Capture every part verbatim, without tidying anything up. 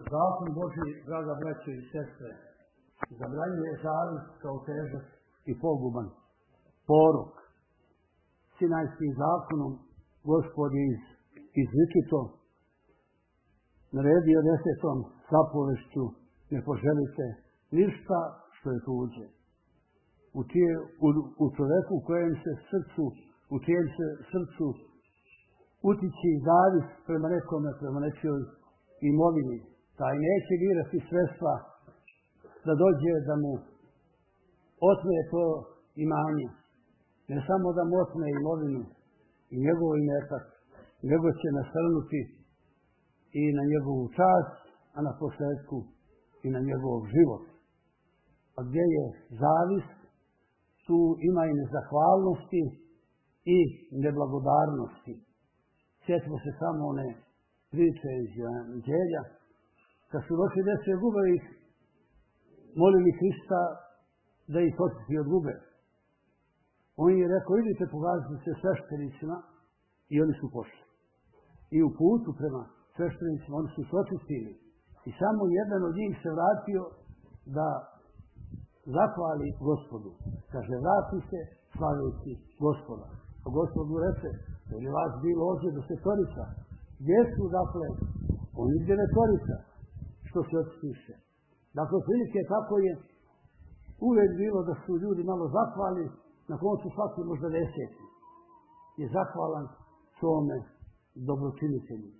Zakon Božji, draga braćo i sestre, zabranjuje zavist kao težak i poguban porok. Sinajskim zakonom Gospod je iz, izričito naredio desetom zapovešću: ne poželite ništa što je tuđe. U, tije, u, u čoveku u kojem se srcu, u čijem se srcu utiči zavist prema nekome, prema nečijoj imovini, taj neće birati sredstva da dođe da mu otme to imanje. Ne samo da mu otme imovinu i njegov imetak, nego će nasrnuti i na njegovu čast, a na posljedku i na njegov život. A gdje je zavist, tu ima i nezahvalnosti i neblagodarnosti. Sjetimo se samo one priče iz Evanđelja, kad su došli deset gubavih, molili Hrista da ih očisti od gube. On je rekao: idite pokazati se sveštenicima, i oni su pošli. I u putu prema sveštenicima oni su se očistili. I samo jedan od njih se vratio da zahvali Gospodu. Kaže: vrati se slaveći Gospoda. A Gospod mu reče: jer je vas bilo ovdje desetorica. Gdje su, dakle, oni devetorica, što se očistiše. Dakle, prilike tako je uvijek bilo da su ljudi malo zahvali, na koncu svaki možda deseti je zahvalan svome dobročinitelju.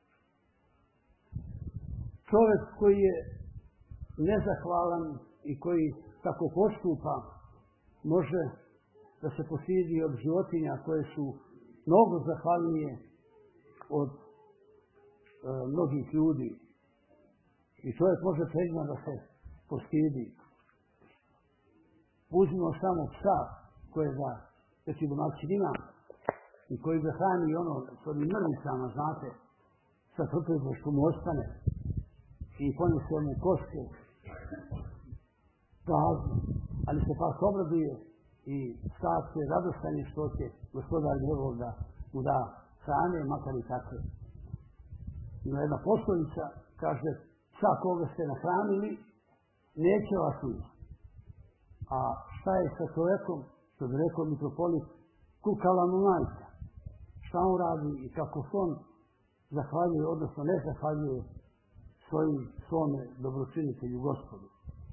Čovjek koji je nezahvalan i koji tako postupa, može da se posidi od životinja koje su mnogo zahvalnije od e, mnogih ljudi. I čovjek može pređeno da se postidi. Uzmimo samo psa kojega već i domaćin ima i koji ga hrani ono s onim mrvicama, znate, sa trpezom što mu ostane, i ponese mu koske prazno, ali se pas obraduje i sad se radostanje što će gospodar njegov da mu da hrane, makar i takve. Ima jedna poslovica, kaže: psa koga ste nahranili, neće vas ujesti. A šta je sa čovjekom, što bi rekao mitropolit, kukala mu majka? Šta on radi i kako se on zahvaljuje, odnosno ne zahvaljuje svojim, svome dobročinitelju Gospodu.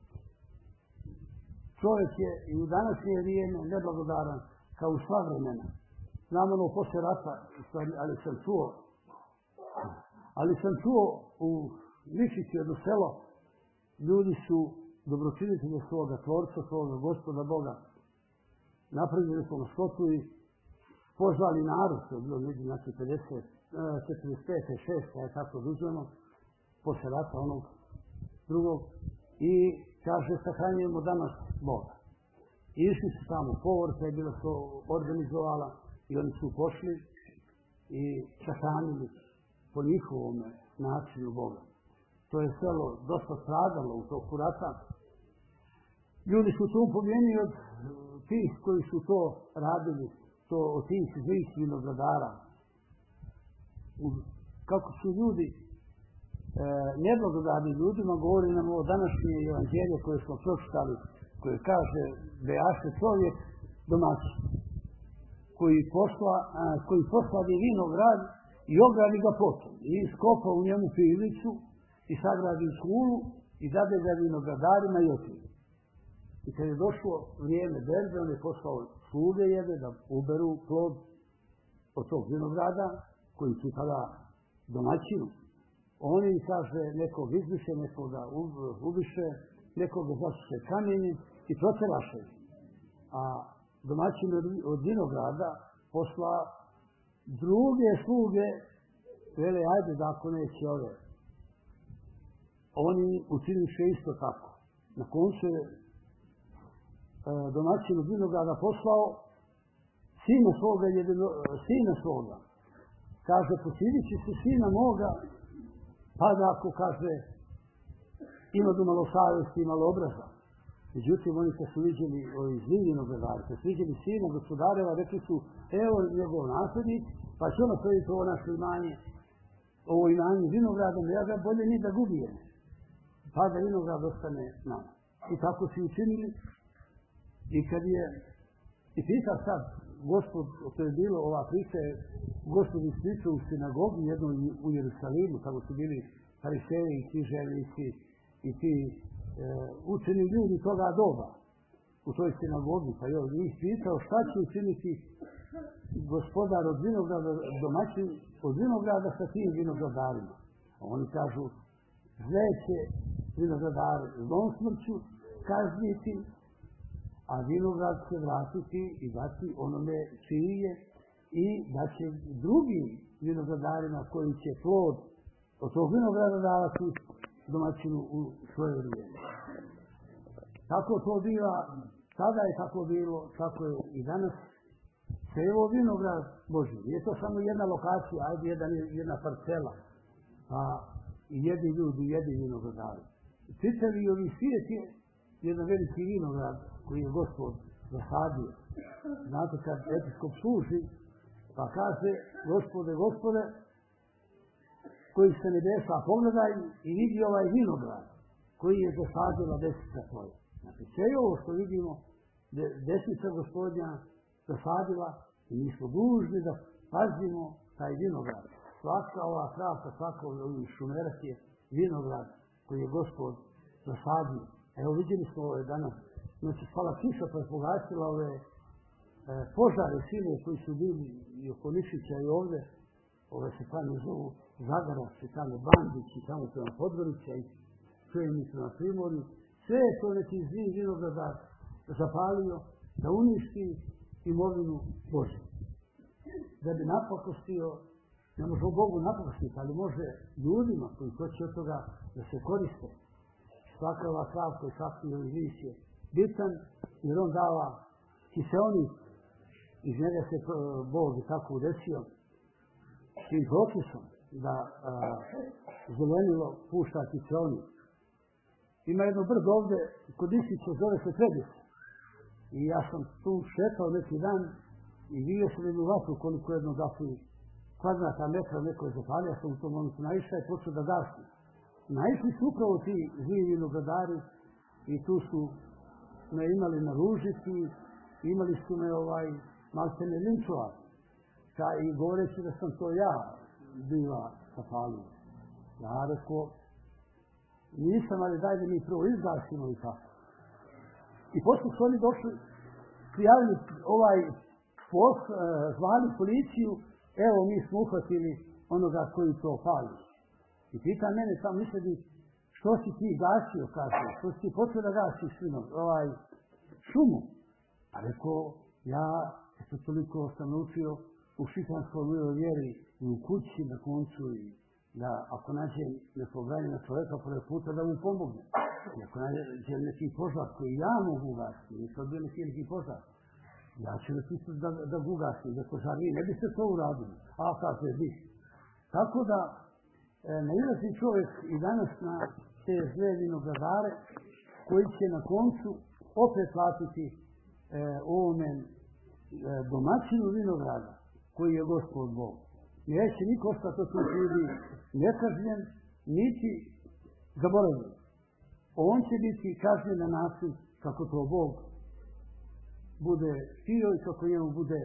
Čovjek je i u današnje vrijeme neblagodaran kao u sva vremena. Znam ono poslije rata, ali sam čuo, ali sam čuo u Mišići, jedno selo, ljudi su dobročinitelji svoga tvorca, svoga Gospoda Boga, napravili smo skotu i pozvali narod, to je bilo ljudi, znači pedeset, četrdeset pet, šest, je tako oduzmeno, posle rata onog drugog, i kaže: sahranjujemo danas Boga. I išli su tamo, povorca je bilo to organizovala, i oni su pošli i sahranili po njihovom načinu Boga. To je selo dosta stradalo u toku rata. Ljudi su tu pobjeni od tih koji su to radili, to od tih zlih vinogradara. Kako su ljudi e, neblagodarni ljudima, govori nam o današnje evanđelje koje smo pročitali, koje kaže: bejaše čovjek domaćin, koji posla, a, koji posladi vinograd i ogradi ga potom, i iskopa u njemu pivnicu i sagradi kulu i dade ga vinogradarima i otiđe. I kad je došlo vrijeme berbe, on je poslao sluge jede da uberu plod od tog vinograda koji pripada domaćinu. Oni, kaže, nekog izbiše, nekog ga ubiše, nekog ga zasuše kamenjem i proteraše. A domaćin od vinograda posla druge sluge, vele: ajde da ako neće ove. Oni učiniše isto tako. Na koncu je e, domaćin od vinograda poslao sina svoga, jedino, sina svoga. Kaže: posidit će se sina moga, pa da ako, kaže, ima do malo savjesti i malo obraza. Međutim, oni kad su viđeni ovi zli vinogradari, kad su viđeni sina gospodareva, rekli su: evo njegov nasljednik, pa će ono prvi to naše imanje. ovo imanje vinogradom, ja ga bolje ni da gubijem. Pa da vinograd ostane nama. I tako su učinili. I kad je, i pita sad, Gospod, to je bilo ova priča, Gospod ispričao u sinagogi jednoj u Jerusalimu, kako su bili fariseji i književnici i ti e, učeni ljudi toga doba u toj sinagogi. Pa je njih pitao šta će učiniti gospodar od vinograda, domaćin od vinograda sa tim vinogradarima. A oni kažu, zle će vinogradar zlom smrću kazniti, a vinograd će vratiti i dati onome čiji je i da će drugim vinogradarima koji će plod od tog vinograda davati domaćinu u svoje vrijeme. Tako to biva, tada je tako bilo, tako je i danas. Sve je ovo vinograd Božji. Nije to samo jedna lokacija, ajde jedan, jedna parcela, pa i jedni ljudi, jedni vinogradari. Čitavi ovi svijet je jedan veliki vinograd koji je Gospod zasadio. Znate, kad episkop služi, pa kaže, Gospode, Gospode, koji se nebesa pogledaj i vidi ovaj vinograd koji je zasadila desnica tvoja. Znači, sve je ovo što vidimo, desnica Gospodnja zasadila i mi smo dužni da pazimo taj vinograd. Svaka ova krasa, svaka ovih šumerak je vinograd koji je Gospod zasadio. Evo vidjeli smo ove danas, znači spala kiša pa je pogasila ove e, požare sile koji su bili i oko Nišića i ovdje, ove se tamo zovu Zagarac i tamo Bandić i tamo prema Podgorića i čujenicu na Primorju. Sve je to neki zli vinogradar zapalio da uništi imovinu Božju. Da bi napakostio, ne može Bogu napakostiti, ali može ljudima koji hoće od toga da se koriste. Svaka ova kravka i svaki ovaj vis je bitan, jer on dava kiseonik, iz njega se Bog tako udesio, tim propisom da a, zelenilo pušta kiseonik. Ima jedno brdo ovdje, kod Isića, zove se Tredica. I ja sam tu šetao neki dan i vidio sam jednu vatru koliko jedno gafi kvadratna metra neko je zapalio, ja sam u tom momentu naišao i počeo da gasni. Naišli su upravo ti zli vinogradari i tu su me imali na ružici, imali su me ovaj maltene linčovati. I govoreći da sam to ja bila zapalio. Ja rekao, nisam, ali daj da mi prvo izgasimo i tako. I poslije su oni došli, prijavili ovaj pos, e, zvali policiju, evo mi smo uhvatili onoga koji to pali. I pita mene sam misli, što si ti gasio, kaže, što si ti počeo da gasiš svino, ovaj, šumu. A rekao, ja eto toliko sam naučio u šitanskoj vjeri i u kući na koncu i da ako nađem neko branjena čovjeka prve puta da mu pomogne. I ako nađem neki požar koji ja mogu ugasiti, nisu bio neki požar, ja ću napisati da, da ga ugasim, da požar vi ne biste to uradili. A kaže, vi. Tako da e, nailazi čovjek i danas na te zle vinogradare koji će na koncu opet platiti e, ovome e, domaćinu vinograda koji je Gospod Bog. Neće niko ostati od tih ljudi nekažnjen, niti zaboravljen. On će biti kažnjen na način kako to Bog bude htio i kako njemu bude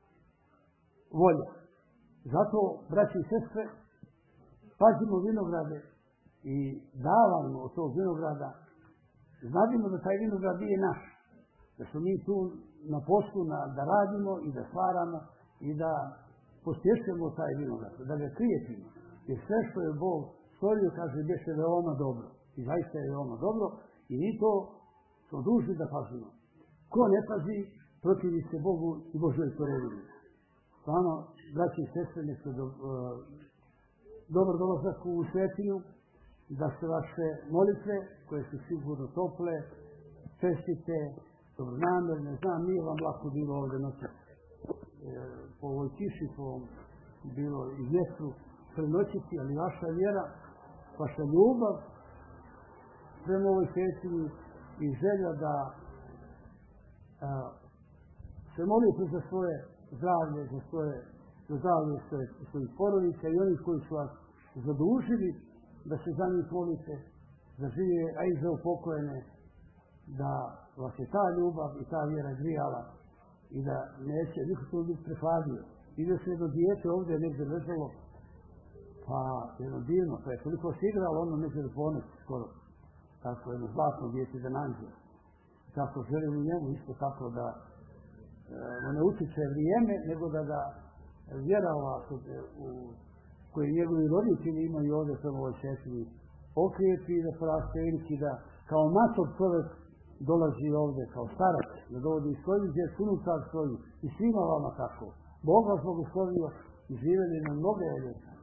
volja. Zato, braći i sestre, pazimo vinograde i davamo od tog vinograda. Znadimo da taj vinograd nije naš. Da smo mi tu na poslu na, da radimo i da stvaramo i da pospješujemo taj vinograd, da ga krijetimo. Jer sve što je Bog stvorio, kaže, biše veoma dobro. I zaista je veoma dobro i mi to smo dužni da pazimo. Ko ne pazi, protivi se Bogu i Božoj tvorevini. Stvarno, braći i sestre, neka do, uh, dobar dolazak u svetinju, da se vaše molitve, koje su sigurno tople, čestite, dobronamerne, znam, nije vam lako bilo ovdje noći. E, po ovoj kiši, po bilo i vjetru prenoćiti, ali vaša vjera, vaša ljubav prema ovoj svetinji i želja da a, se molite za svoje zdravlje, za svoje za zdravlje svoje, svojih porodica i onih koji su vas zadužili da se za njih molite, za žive, a i za upokojene, da vas je ta ljubav i ta vjera grijala i da neće niko to biti prefazio. I da se jedno dijete ovdje negdje ležalo, pa jedno divno, pa je koliko se igralo ono neće da poneti skoro. Tako jedno zlatno dijete da nađe. Tako želim u njemu isto tako da e, ne utiče vrijeme, nego da ga vjera ova u koji njegovi roditelji imaju ovdje samo ovoj sestri okrijepi da prastenki, da kao mator čovjek dolazi ovdje kao starac, da dovodi i svoju djecu, unutar svoju i svima vama tako. Bog vas blagoslovio i živjeli na mnoge ljeta.